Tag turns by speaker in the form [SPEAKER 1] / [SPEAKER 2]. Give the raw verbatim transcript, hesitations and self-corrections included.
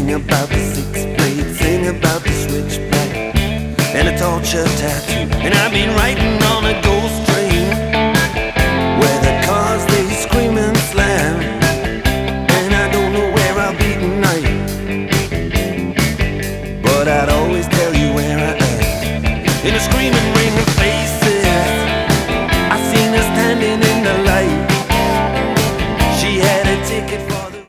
[SPEAKER 1] Sing about the six blade, sing about the switchback and a torture tattoo. And I've been riding on a ghost train where the cars they scream and slam, and I don't know where I'll be tonight, but I'd always tell you where I am. In a screaming ring of faces, I seen her standing